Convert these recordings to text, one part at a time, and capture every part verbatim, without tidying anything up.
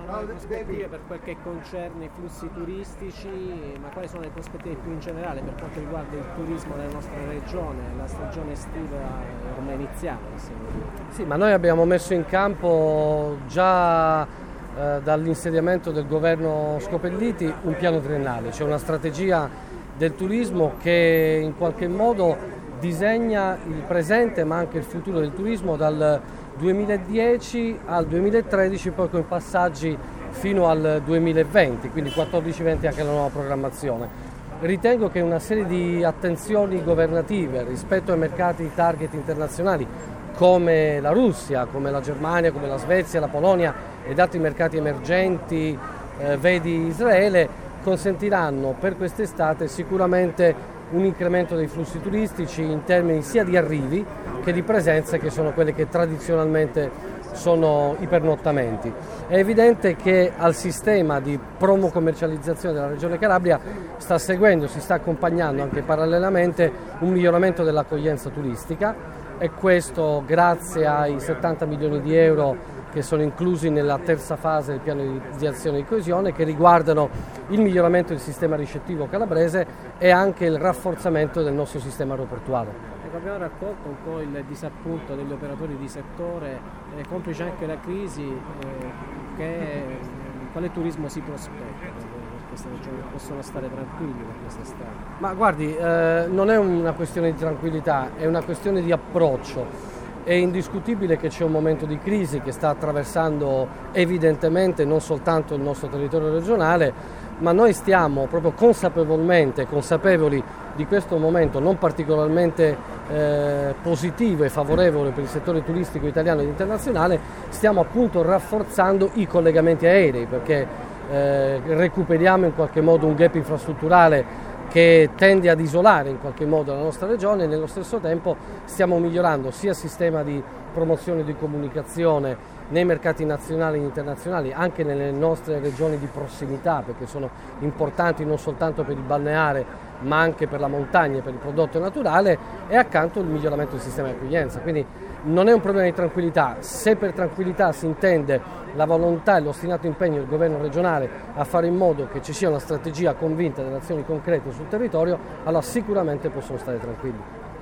sono le prospettive per quel che concerne i flussi turistici, ma quali sono le prospettive più in generale per quanto riguarda il turismo nella nostra regione? La stagione estiva è ormai iniziata. Sì, ma noi abbiamo messo in campo già eh, dall'insediamento del governo Scopelliti un piano triennale, cioè una strategia del turismo che in qualche modo disegna il presente ma anche il futuro del turismo dal duemiladieci al duemilatredici, poi con passaggi fino al duemilaventi, quindi quattordici venti anche la nuova programmazione. Ritengo che una serie di attenzioni governative rispetto ai mercati target internazionali come la Russia, come la Germania, come la Svezia, la Polonia ed altri mercati emergenti, eh, vedi Israele, consentiranno per quest'estate sicuramente un incremento dei flussi turistici in termini sia di arrivi che di presenze, che sono quelle che tradizionalmente sono i pernottamenti. È evidente che al sistema di promo commercializzazione della Regione Calabria sta seguendo, si sta accompagnando anche parallelamente un miglioramento dell'accoglienza turistica, e questo grazie ai settanta milioni di euro che sono inclusi nella terza fase del piano di azione di coesione, che riguardano il miglioramento del sistema ricettivo calabrese e anche il rafforzamento del nostro sistema aeroportuale. Ecco, abbiamo raccolto un po' il disappunto degli operatori di settore, eh, complice anche la crisi, eh, che, quale turismo si prospetta? Possono stare tranquilli per quest'estate? Ma guardi, eh, non è una questione di tranquillità, è una questione di approccio. È indiscutibile che c'è un momento di crisi che sta attraversando evidentemente non soltanto il nostro territorio regionale, ma noi stiamo proprio consapevolmente consapevoli di questo momento non particolarmente eh, positivo e favorevole per il settore turistico italiano ed internazionale. Stiamo appunto rafforzando i collegamenti aerei, perché Eh, recuperiamo in qualche modo un gap infrastrutturale che tende ad isolare in qualche modo la nostra regione, e nello stesso tempo stiamo migliorando sia il sistema di promozione e di comunicazione nei mercati nazionali e internazionali, anche nelle nostre regioni di prossimità, perché sono importanti non soltanto per il balneare ma anche per la montagna e per il prodotto naturale, e accanto il miglioramento del sistema di accoglienza. Quindi non è un problema di tranquillità. Se per tranquillità si intende la volontà e l'ostinato impegno del governo regionale a fare in modo che ci sia una strategia convinta delle azioni concrete sul territorio, allora sicuramente possono stare tranquilli.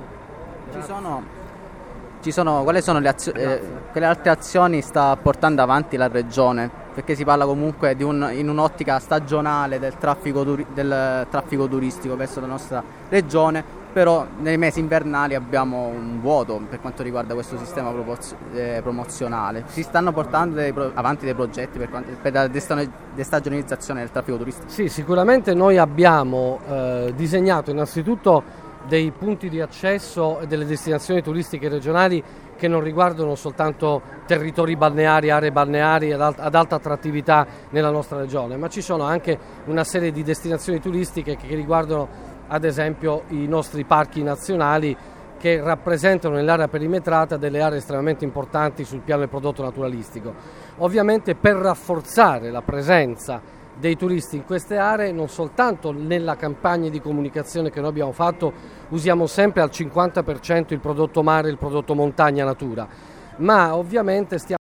Ci sono, ci sono, quali sono le azio- eh, quelle altre azioni sta portando avanti la regione? Perché si parla comunque di un, in un'ottica stagionale del traffico, turi- del traffico turistico verso la nostra regione, però nei mesi invernali abbiamo un vuoto per quanto riguarda questo sistema propoz- eh, promozionale. Si stanno portando dei pro- avanti dei progetti per, quanto, per la desta- destagionalizzazione del traffico turistico? Sì, sicuramente noi abbiamo eh, disegnato innanzitutto dei punti di accesso e delle destinazioni turistiche regionali che non riguardano soltanto territori balneari, aree balneari ad, alt- ad alta attrattività nella nostra regione, ma ci sono anche una serie di destinazioni turistiche che riguardano ad esempio i nostri parchi nazionali, che rappresentano nell'area perimetrata delle aree estremamente importanti sul piano del prodotto naturalistico. Ovviamente per rafforzare la presenza dei turisti in queste aree, non soltanto nella campagna di comunicazione che noi abbiamo fatto, usiamo sempre al cinquanta per cento il prodotto mare e il prodotto montagna natura, ma ovviamente stiamo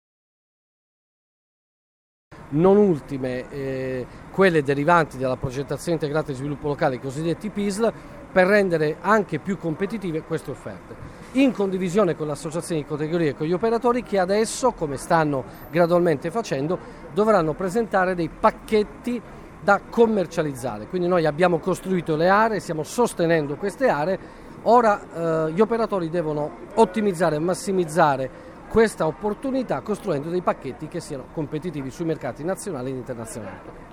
non ultime eh, quelle derivanti dalla progettazione integrata di sviluppo locale, i cosiddetti P I S L, per rendere anche più competitive queste offerte, in condivisione con l'associazione di categoria e con gli operatori, che adesso, come stanno gradualmente facendo, dovranno presentare dei pacchetti da commercializzare. Quindi noi abbiamo costruito le aree, stiamo sostenendo queste aree, ora eh, gli operatori devono ottimizzare e massimizzare questa opportunità costruendo dei pacchetti che siano competitivi sui mercati nazionali ed internazionali.